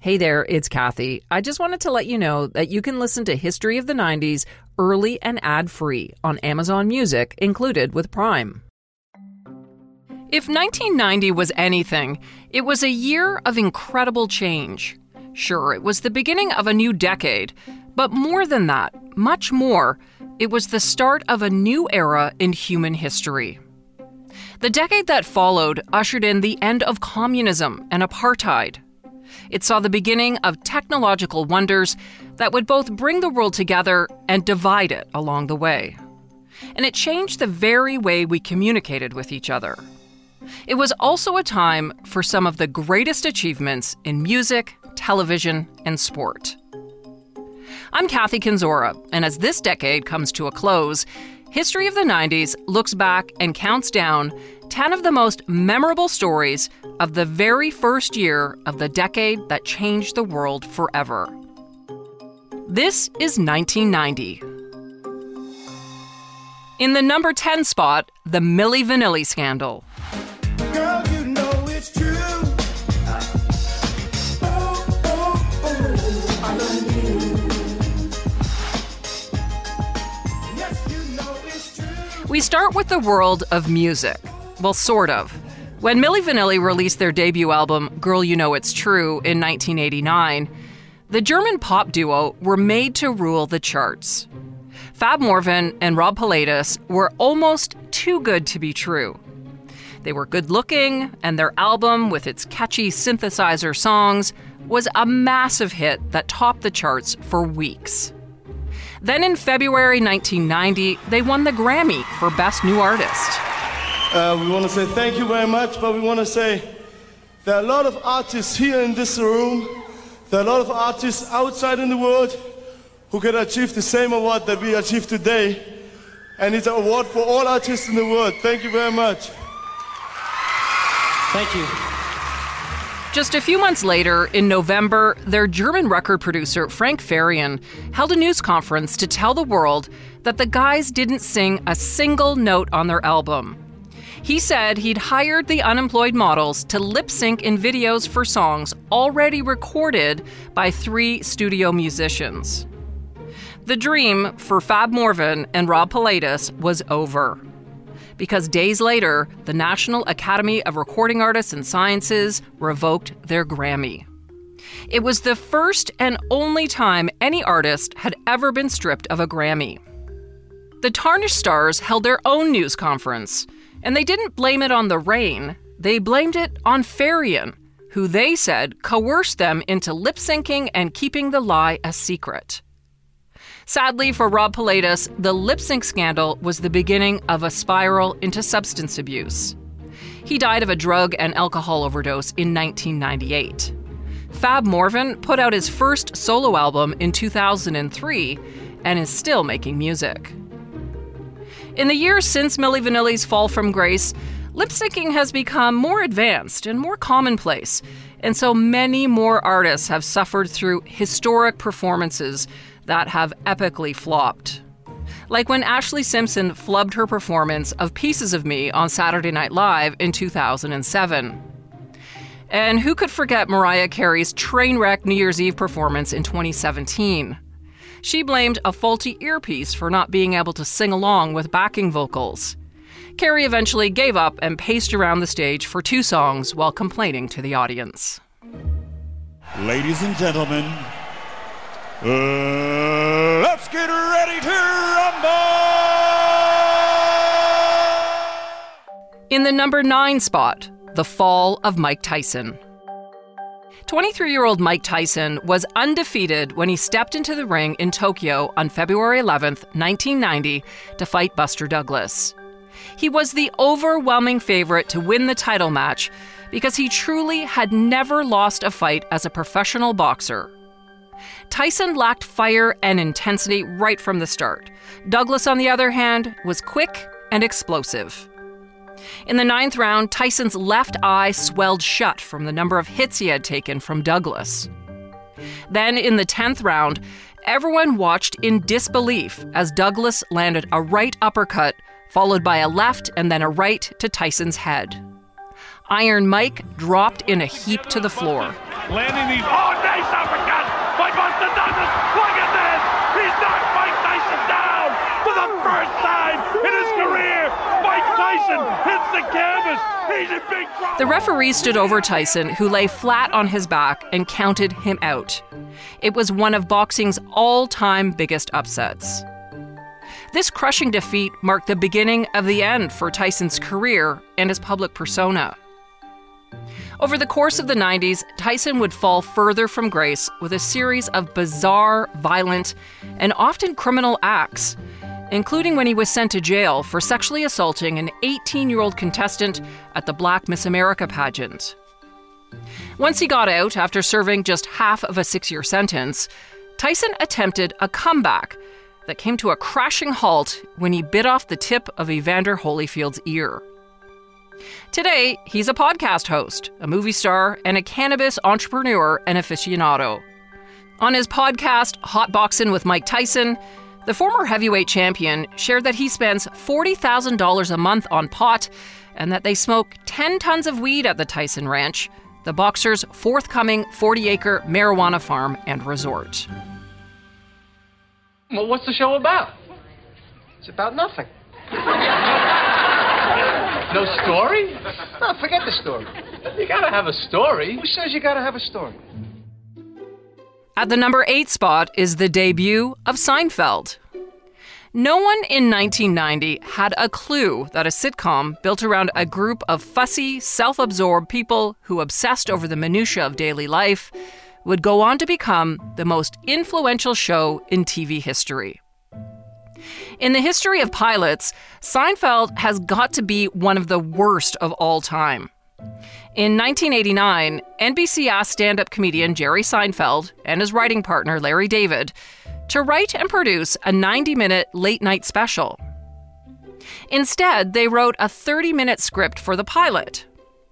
Hey there, it's Kathy. I just wanted to let you know that you can listen to History of the 90s early and ad-free on Amazon Music, included with Prime. If 1990 was anything, it was a year of incredible change. Sure, it was the beginning of a new decade, but more than that, much more, it was the start of a new era in human history. The decade that followed ushered in the end of communism and apartheid. It saw the beginning of technological wonders that would both bring the world together and divide it along the way. And it changed the very way we communicated with each other. It was also a time for some of the greatest achievements in music, television, and sport. I'm Kathy Kinzora, and as this decade comes to a close, History of the 90s looks back and counts down 10 of the most memorable stories of the very first year of the decade that changed the world forever. This is 1990. In the number 10 spot, the Milli Vanilli scandal. Girl, you know it's true. I love you. Yes, you know it's true. We start with the world of music. Well, sort of. When Milli Vanilli released their debut album, Girl, You Know It's True, in 1989, the German pop duo were made to rule the charts. Fab Morvan and Rob Pilatus were almost too good to be true. They were good-looking, and their album, with its catchy synthesizer songs, was a massive hit that topped the charts for weeks. Then in February 1990, they won the Grammy for Best New Artist. We want to say thank you very much, but we want to say there are a lot of artists here in this room, there are a lot of artists outside in the world who can achieve the same award that we achieved today, and it's an award for all artists in the world. Thank you very much. Thank you. Just a few months later, in November, their German record producer, Frank Farian, held a news conference to tell the world that the guys didn't sing a single note on their album. He said he'd hired the unemployed models to lip-sync in videos for songs already recorded by 3 studio musicians. The dream for Fab Morvan and Rob Pilatus was over. Because days later, the National Academy of Recording Artists and Sciences revoked their Grammy. It was the first and only time any artist had ever been stripped of a Grammy. The Tarnished Stars held their own news conference, and they didn't blame it on the rain. They blamed it on Farian, who they said coerced them into lip-syncing and keeping the lie a secret. Sadly for Rob Pilatus, the lip-sync scandal was the beginning of a spiral into substance abuse. He died of a drug and alcohol overdose in 1998. Fab Morvan put out his first solo album in 2003 and is still making music. In the years since Milli Vanilli's fall from grace, lip-syncing has become more advanced and more commonplace, and so many more artists have suffered through historic performances that have epically flopped. Like when Ashlee Simpson flubbed her performance of Pieces of Me on Saturday Night Live in 2007. And who could forget Mariah Carey's train wreck New Year's Eve performance in 2017? She blamed a faulty earpiece for not being able to sing along with backing vocals. Carey eventually gave up and paced around the stage for 2 songs while complaining to the audience. Ladies and gentlemen, let's get ready to rumble! In the number 9 spot, the fall of Mike Tyson. 23-year-old Mike Tyson was undefeated when he stepped into the ring in Tokyo on February 11th, 1990, to fight Buster Douglas. He was the overwhelming favorite to win the title match because he truly had never lost a fight as a professional boxer. Tyson lacked fire and intensity right from the start. Douglas, on the other hand, was quick and explosive. In the 9th round, Tyson's left eye swelled shut from the number of hits he had taken from Douglas. Then, in the 10th round, everyone watched in disbelief as Douglas landed a right uppercut, followed by a left and then a right to Tyson's head. Iron Mike dropped in a heap to the floor. landing these. Oh, nice uppercut by Buster Douglas. Look at this. He's knocked Mike Tyson down for the first time in his career. Mike Tyson hits the canvas. He's in big trouble. The referee stood over Tyson, who lay flat on his back, and counted him out. It was one of boxing's all-time biggest upsets. This crushing defeat marked the beginning of the end for Tyson's career and his public persona. Over the course of the 90s, Tyson would fall further from grace with a series of bizarre, violent, and often criminal acts, including when he was sent to jail for sexually assaulting an 18-year-old contestant at the Black Miss America pageant. Once he got out after serving just half of a 6-year sentence, Tyson attempted a comeback that came to a crashing halt when he bit off the tip of Evander Holyfield's ear. Today, he's a podcast host, a movie star, and a cannabis entrepreneur and aficionado. On his podcast, Hot Boxin' with Mike Tyson, the former heavyweight champion shared that he spends $40,000 a month on pot and that they smoke 10 tons of weed at the Tyson Ranch, the boxer's forthcoming 40-acre marijuana farm and resort. Well, what's the show about? It's about nothing. No story? No, forget the story. You gotta have a story. Who says you gotta have a story? At the number 8 spot is the debut of Seinfeld. No one in 1990 had a clue that a sitcom built around a group of fussy, self-absorbed people who obsessed over the minutiae of daily life would go on to become the most influential show in TV history. In the history of pilots, Seinfeld has got to be one of the worst of all time. In 1989, NBC asked stand-up comedian Jerry Seinfeld and his writing partner Larry David to write and produce a 90-minute late-night special. Instead, they wrote a 30-minute script for the pilot.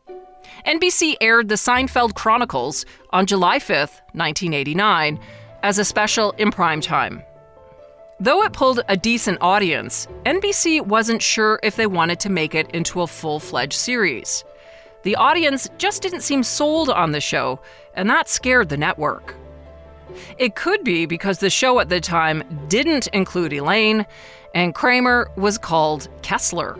NBC aired the Seinfeld Chronicles on July 5th, 1989, as a special in primetime. Though it pulled a decent audience, NBC wasn't sure if they wanted to make it into a full-fledged series. The audience just didn't seem sold on the show, and that scared the network. It could be because the show at the time didn't include Elaine, and Kramer was called Kessler.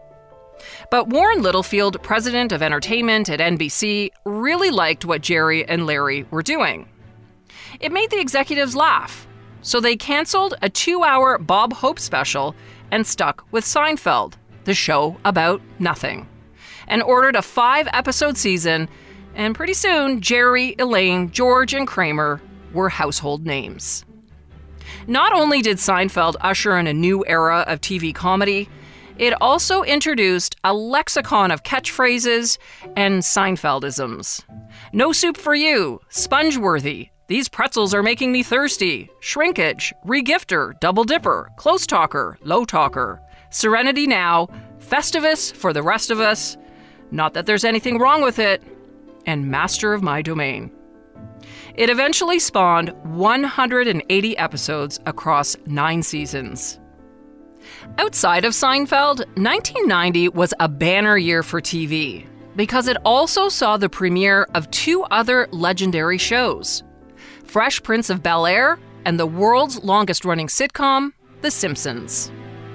But Warren Littlefield, president of entertainment at NBC, really liked what Jerry and Larry were doing. It made the executives laugh, so they canceled a 2-hour Bob Hope special and stuck with Seinfeld, the show about nothing, and ordered a 5-episode season, and pretty soon Jerry, Elaine, George, and Kramer were household names. Not only did Seinfeld usher in a new era of TV comedy, it also introduced a lexicon of catchphrases and Seinfeldisms. No soup for you, sponge-worthy, these pretzels are making me thirsty, shrinkage, regifter, double dipper, close talker, low talker, serenity now, Festivus for the rest of us, not that there's anything wrong with it, and master of my domain. It eventually spawned 180 episodes across 9 seasons. Outside of Seinfeld, 1990 was a banner year for TV because it also saw the premiere of 2 other legendary shows, Fresh Prince of Bel-Air and the world's longest-running sitcom, The Simpsons.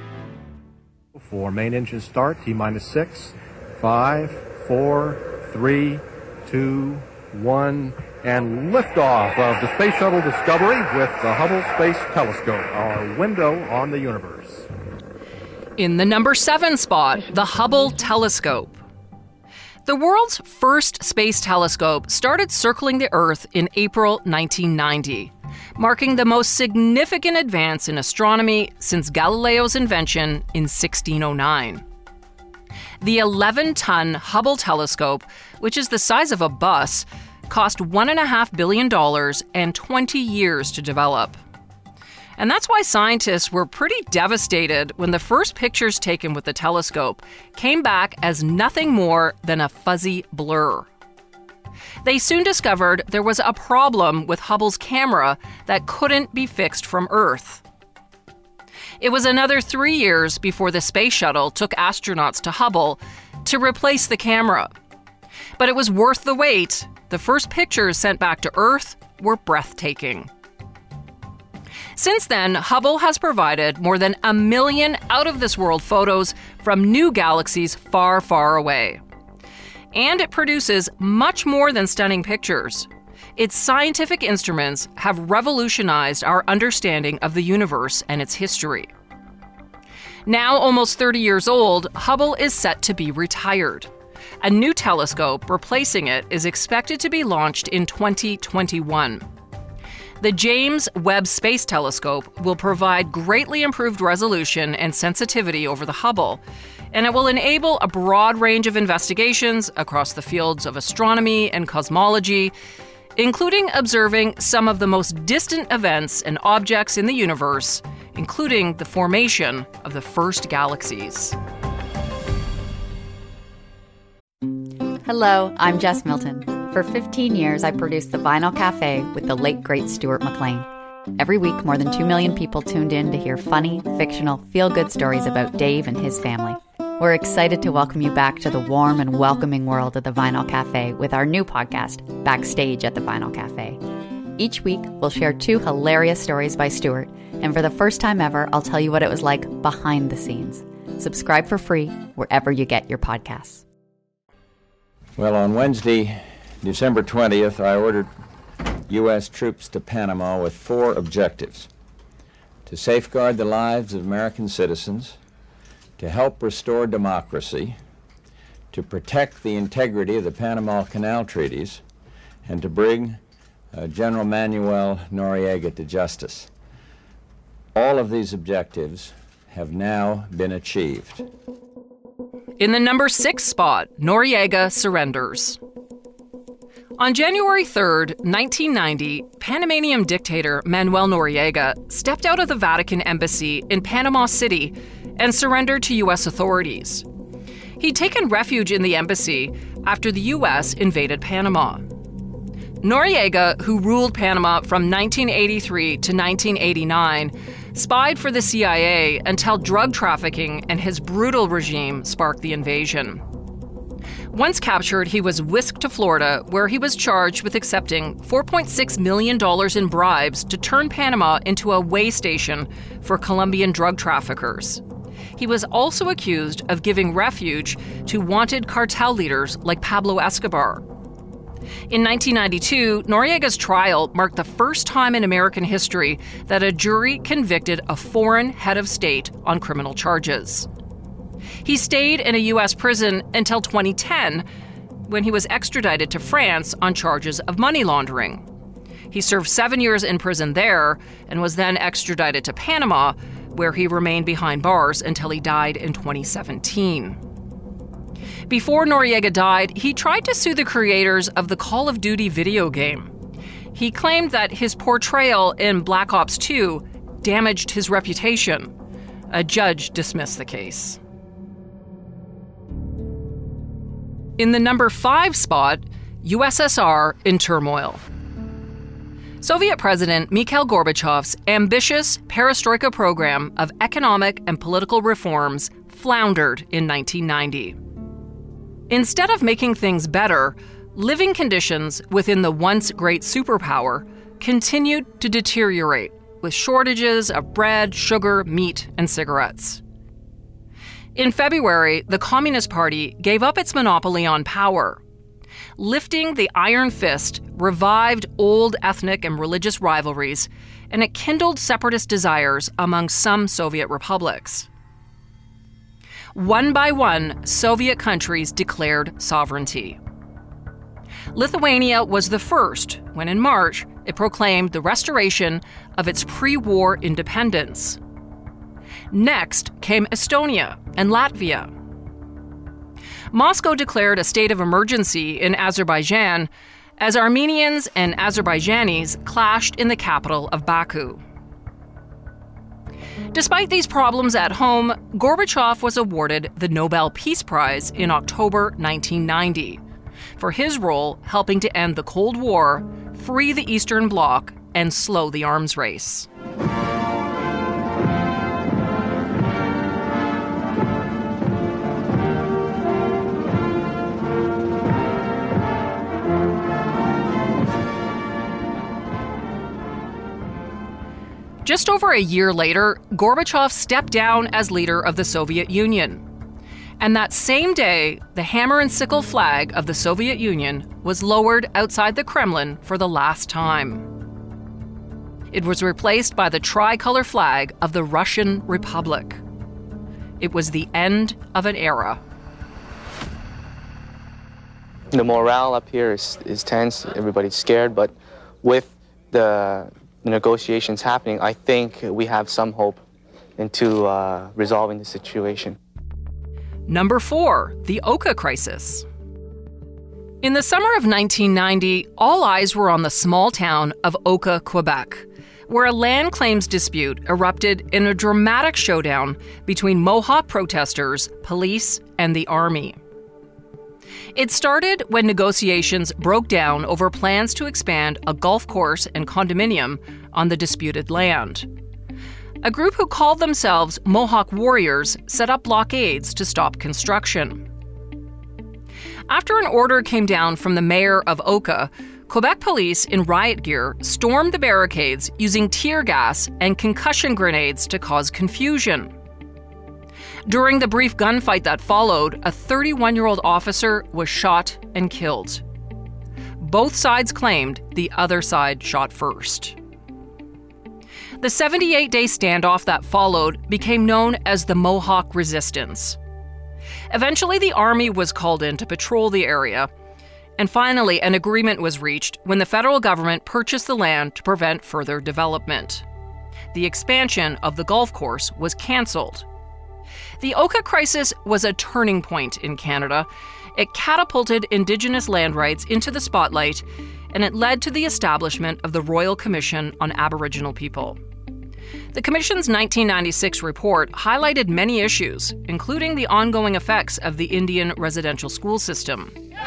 For main engine start, T-minus 6, 5, 4, 3, 2, 1, and liftoff of the Space Shuttle Discovery with the Hubble Space Telescope, our window on the universe. In the number 7 spot, the Hubble Telescope. The world's first space telescope started circling the Earth in April 1990, marking the most significant advance in astronomy since Galileo's invention in 1609. The 11-ton Hubble telescope, which is the size of a bus, cost $1.5 billion and 20 years to develop. And that's why scientists were pretty devastated when the first pictures taken with the telescope came back as nothing more than a fuzzy blur. They soon discovered there was a problem with Hubble's camera that couldn't be fixed from Earth. It was another 3 years before the space shuttle took astronauts to Hubble to replace the camera. But it was worth the wait. the first pictures sent back to Earth were breathtaking. Since then, Hubble has provided more than 1 million out-of-this-world photos from new galaxies far, far away. And it produces much more than stunning pictures. Its scientific instruments have revolutionized our understanding of the universe and its history. Now almost 30 years old, Hubble is set to be retired. A new telescope replacing it is expected to be launched in 2021. The James Webb Space Telescope will provide greatly improved resolution and sensitivity over the Hubble, and it will enable a broad range of investigations across the fields of astronomy and cosmology, including observing some of the most distant events and objects in the universe, including the formation of the first galaxies. Hello, I'm Jess Milton. For 15 years, I produced The Vinyl Cafe with the late, great Stuart McLean. Every week, more than 2 million people tuned in to hear funny, fictional, feel-good stories about Dave and his family. We're excited to welcome you back to the warm and welcoming world of The Vinyl Cafe with our new podcast, Backstage at The Vinyl Cafe. Each week, we'll share 2 hilarious stories by Stuart, and for the first time ever, I'll tell you what it was like behind the scenes. Subscribe for free wherever you get your podcasts. Well, on Wednesday, December 20th, I ordered U.S. troops to Panama with 4 objectives: to safeguard the lives of American citizens, to help restore democracy, to protect the integrity of the Panama Canal treaties, and to bring General Manuel Noriega to justice. All of these objectives have now been achieved. In the number 6 spot, Noriega surrenders. On January 3rd, 1990, Panamanian dictator Manuel Noriega stepped out of the Vatican Embassy in Panama City and surrendered to U.S. authorities. He'd taken refuge in the embassy after the U.S. invaded Panama. Noriega, who ruled Panama from 1983 to 1989, spied for the CIA until drug trafficking and his brutal regime sparked the invasion. Once captured, he was whisked to Florida, where he was charged with accepting $4.6 million in bribes to turn Panama into a way station for Colombian drug traffickers. He was also accused of giving refuge to wanted cartel leaders like Pablo Escobar. In 1992, Noriega's trial marked the first time in American history that a jury convicted a foreign head of state on criminal charges. He stayed in a U.S. prison until 2010, when he was extradited to France on charges of money laundering. He served 7 years in prison there and was then extradited to Panama, where he remained behind bars until he died in 2017. Before Noriega died, he tried to sue the creators of the Call of Duty video game. He claimed that his portrayal in Black Ops 2 damaged his reputation. A judge dismissed the case. In the number 5 spot, USSR in turmoil. Soviet President Mikhail Gorbachev's ambitious perestroika program of economic and political reforms floundered in 1990. Instead of making things better, living conditions within the once great superpower continued to deteriorate, with shortages of bread, sugar, meat, and cigarettes. In February, the Communist Party gave up its monopoly on power. Lifting the iron fist revived old ethnic and religious rivalries, and it kindled separatist desires among some Soviet republics. One by one, Soviet countries declared sovereignty. Lithuania was the first when, in March, it proclaimed the restoration of its pre-war independence. Next came Estonia and Latvia. Moscow declared a state of emergency in Azerbaijan as Armenians and Azerbaijanis clashed in the capital of Baku. Despite these problems at home, Gorbachev was awarded the Nobel Peace Prize in October 1990 for his role helping to end the Cold War, free the Eastern Bloc, and slow the arms race. Just over a year later, Gorbachev stepped down as leader of the Soviet Union. And that same day, the hammer and sickle flag of the Soviet Union was lowered outside the Kremlin for the last time. It was replaced by the tricolor flag of the Russian Republic. It was the end of an era. The morale up here is tense. Everybody's scared, but with the negotiations happening, I think we have some hope into resolving the situation. Number 4, the Oka crisis. In the summer of 1990, all eyes were on the small town of Oka, Quebec, where a land claims dispute erupted in a dramatic showdown between Mohawk protesters, police, and the army. It started when negotiations broke down over plans to expand a golf course and condominium on the disputed land. A group who called themselves Mohawk Warriors set up blockades to stop construction. After an order came down from the mayor of Oka, Quebec police in riot gear stormed the barricades using tear gas and concussion grenades to cause confusion. During the brief gunfight that followed, a 31-year-old officer was shot and killed. Both sides claimed the other side shot first. The 78-day standoff that followed became known as the Mohawk Resistance. Eventually, the army was called in to patrol the area, and finally, an agreement was reached when the federal government purchased the land to prevent further development. The expansion of the golf course was cancelled. The Oka crisis was a turning point in Canada. It catapulted Indigenous land rights into the spotlight, and it led to the establishment of the Royal Commission on Aboriginal People. The Commission's 1996 report highlighted many issues, including the ongoing effects of the Indian residential school system.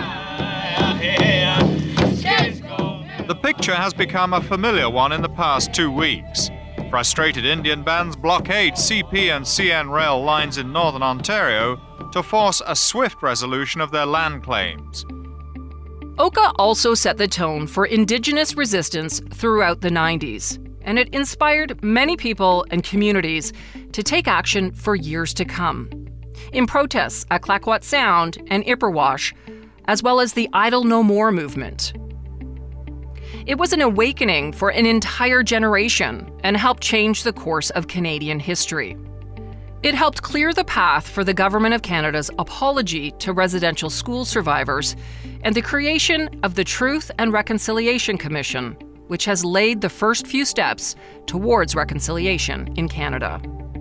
The picture has become a familiar one in the past 2 weeks. Frustrated Indian bands blockade CP and CN rail lines in northern Ontario to force a swift resolution of their land claims. Oka also set the tone for Indigenous resistance throughout the 90s, and it inspired many people and communities to take action for years to come. In protests at Clayoquot Sound and Ipperwash, as well as the Idle No More movement. It was an awakening for an entire generation and helped change the course of Canadian history. It helped clear the path for the Government of Canada's apology to residential school survivors and the creation of the Truth and Reconciliation Commission, which has laid the first few steps towards reconciliation in Canada.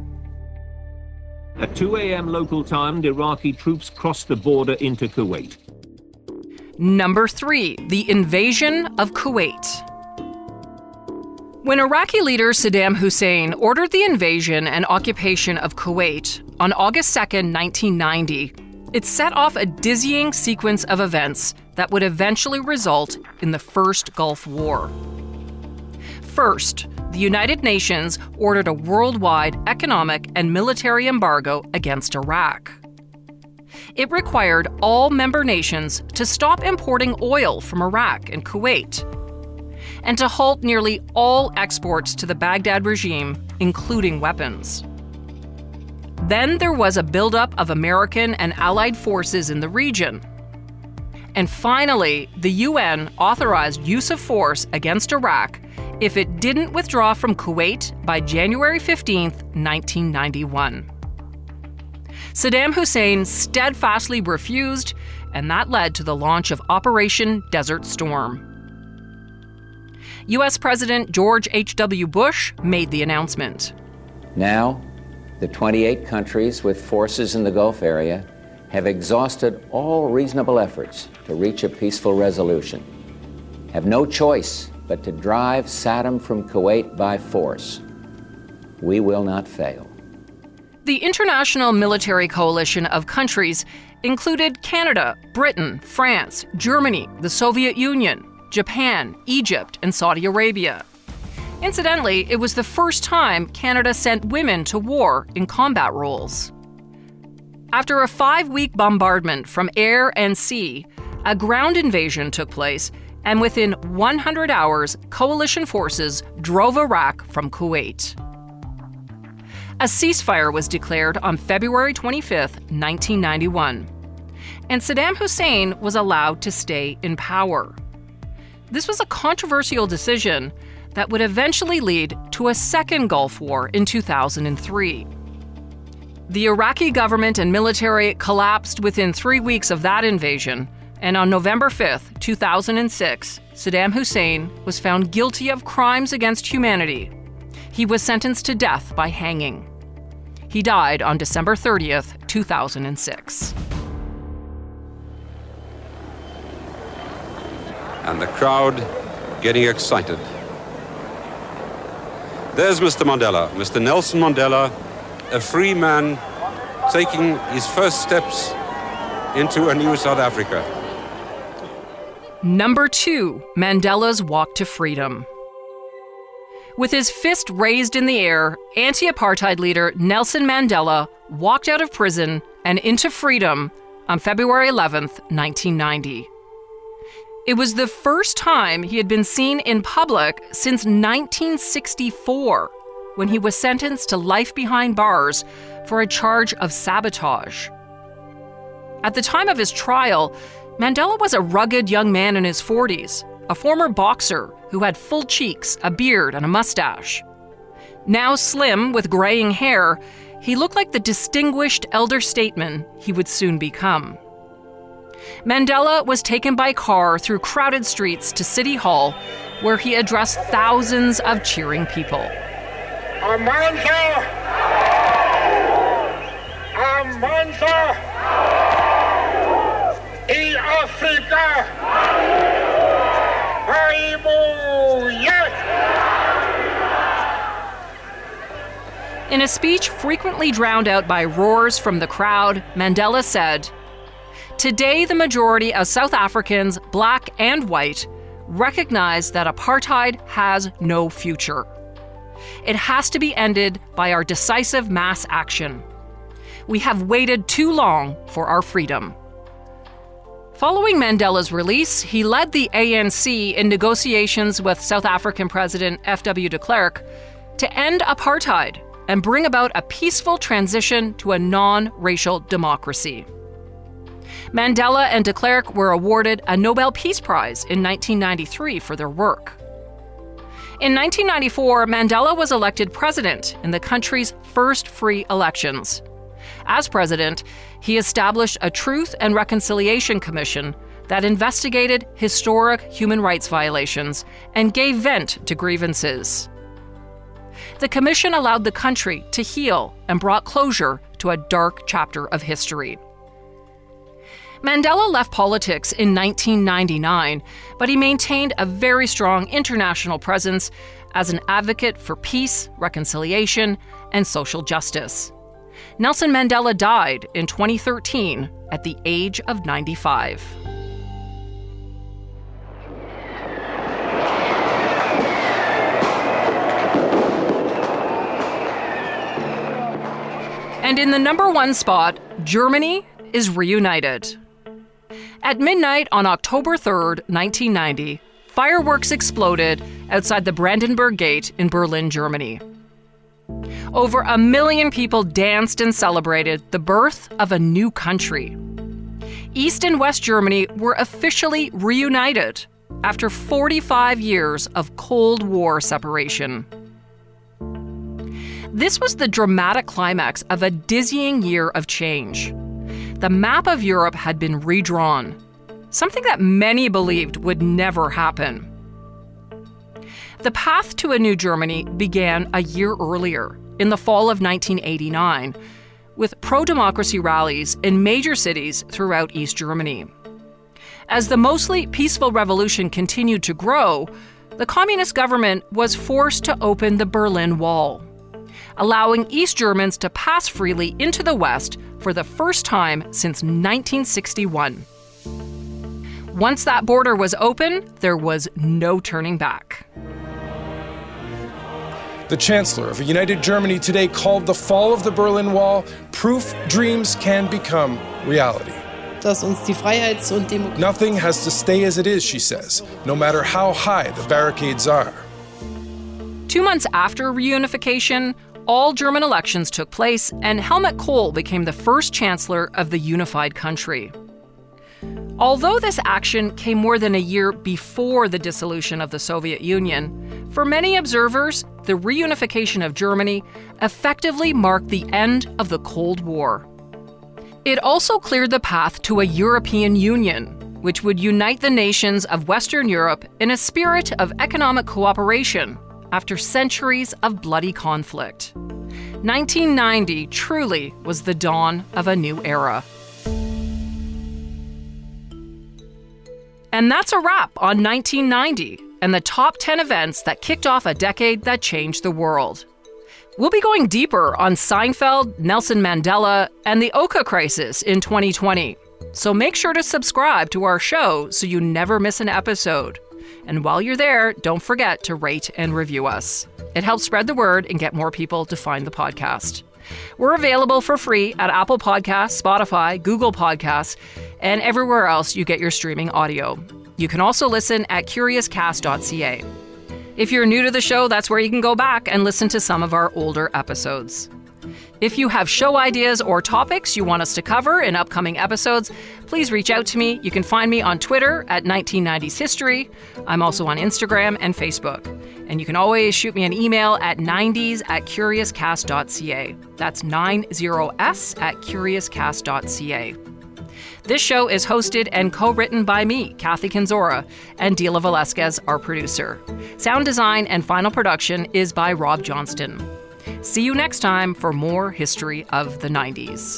At 2 a.m. local time, the Iraqi troops crossed the border into Kuwait. Number 3, the invasion of Kuwait. When Iraqi leader Saddam Hussein ordered the invasion and occupation of Kuwait on August 2, 1990, it set off a dizzying sequence of events that would eventually result in the First Gulf War. First, the United Nations ordered a worldwide economic and military embargo against Iraq. It required all member nations to stop importing oil from Iraq and Kuwait, and to halt nearly all exports to the Baghdad regime, including weapons. Then there was a buildup of American and Allied forces in the region. And finally, the UN authorized use of force against Iraq if it didn't withdraw from Kuwait by January 15, 1991. Saddam Hussein steadfastly refused, and that led to the launch of Operation Desert Storm. U.S. President George H.W. Bush made the announcement. Now, the 28 countries with forces in the Gulf area have exhausted all reasonable efforts to reach a peaceful resolution, have no choice but to drive Saddam from Kuwait by force. We will not fail. The international military coalition of countries included Canada, Britain, France, Germany, the Soviet Union, Japan, Egypt, and Saudi Arabia. Incidentally, it was the first time Canada sent women to war in combat roles. After a 5-week bombardment from air and sea, a ground invasion took place, And within 100 hours, coalition forces drove Iraq from Kuwait. A ceasefire was declared on February 25, 1991, and Saddam Hussein was allowed to stay in power. This was a controversial decision that would eventually lead to a second Gulf War in 2003. The Iraqi government and military collapsed within 3 weeks of that invasion, and on November 5, 2006, Saddam Hussein was found guilty of crimes against humanity. He was sentenced to death by hanging. He died on December 30th, 2006. And the crowd getting excited. There's Mr. Mandela, Mr. Nelson Mandela, a free man taking his first steps into a new South Africa. Number 2, Mandela's walk to freedom. With his fist raised in the air, anti-apartheid leader Nelson Mandela walked out of prison and into freedom on February 11th, 1990. It was the first time he had been seen in public since 1964, when he was sentenced to life behind bars for a charge of sabotage. At the time of his trial, Mandela was a rugged young man in his 40s, a former boxer who had full cheeks, a beard, and a mustache. Now slim with graying hair, he looked like the distinguished elder statesman he would soon become. Mandela was taken by car through crowded streets to City Hall, where he addressed thousands of cheering people. Amandla! Amandla! In Africa! In a speech frequently drowned out by roars from the crowd, Mandela said, "Today the majority of South Africans, black and white, recognize that apartheid has no future. It has to be ended by our decisive mass action. We have waited too long for our freedom." Following Mandela's release, he led the ANC in negotiations with South African President F.W. de Klerk to end apartheid and bring about a peaceful transition to a non-racial democracy. Mandela and de Klerk were awarded a Nobel Peace Prize in 1993 for their work. In 1994, Mandela was elected president in the country's first free elections. As president, he established a Truth and Reconciliation Commission that investigated historic human rights violations and gave vent to grievances. The commission allowed the country to heal and brought closure to a dark chapter of history. Mandela left politics in 1999, but he maintained a very strong international presence as an advocate for peace, reconciliation, and social justice. Nelson Mandela died in 2013 at the age of 95. And in the number 1 spot, Germany is reunited. At midnight on October 3rd, 1990, fireworks exploded outside the Brandenburg Gate in Berlin, Germany. Over 1 million people danced and celebrated the birth of a new country. East and West Germany were officially reunited after 45 years of Cold War separation. This was the dramatic climax of a dizzying year of change. The map of Europe had been redrawn, something that many believed would never happen. The path to a new Germany began a year earlier, in the fall of 1989, with pro-democracy rallies in major cities throughout East Germany. As the mostly peaceful revolution continued to grow, the communist government was forced to open the Berlin Wall, allowing East Germans to pass freely into the West for the first time since 1961. Once that border was open, there was no turning back. The Chancellor of a united Germany today called the fall of the Berlin Wall proof dreams can become reality. Nothing has to stay as it is, she says, no matter how high the barricades are. 2 months after reunification, all German elections took place, and Helmut Kohl became the first chancellor of the unified country. Although this action came more than a year before the dissolution of the Soviet Union, for many observers, the reunification of Germany effectively marked the end of the Cold War. It also cleared the path to a European Union, which would unite the nations of Western Europe in a spirit of economic cooperation after centuries of bloody conflict. 1990 truly was the dawn of a new era. And that's a wrap on 1990 and the top 10 events that kicked off a decade that changed the world. We'll be going deeper on Seinfeld, Nelson Mandela, and the Oka crisis in 2020. So make sure to subscribe to our show so you never miss an episode. And while you're there, don't forget to rate and review us. It helps spread the word and get more people to find the podcast. We're available for free at Apple Podcasts, Spotify, Google Podcasts, and everywhere else you get your streaming audio. You can also listen at curiouscast.ca. If you're new to the show, that's where you can go back and listen to some of our older episodes. If you have show ideas or topics you want us to cover in upcoming episodes, please reach out to me. You can find me on Twitter at 1990s History. I'm also on Instagram and Facebook. And you can always shoot me an email at 90s@curiouscast.ca. That's 90s@curiouscast.ca. This show is hosted and co-written by me, Kathy Kenzora, and Dila Velasquez, our producer. Sound design and final production is by Rob Johnston. See you next time for more history of the 90s.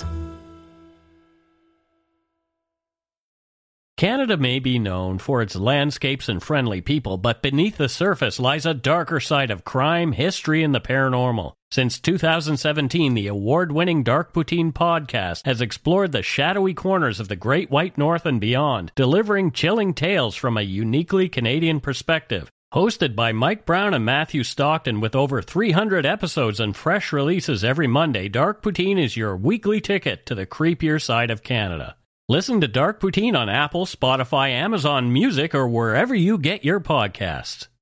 Canada may be known for its landscapes and friendly people, but beneath the surface lies a darker side of crime, history, and the paranormal. Since 2017, the award-winning Dark Poutine podcast has explored the shadowy corners of the Great White North and beyond, delivering chilling tales from a uniquely Canadian perspective. Hosted by Mike Brown and Matthew Stockton with over 300 episodes and fresh releases every Monday, Dark Poutine is your weekly ticket to the creepier side of Canada. Listen to Dark Poutine on Apple, Spotify, Amazon Music, or wherever you get your podcasts.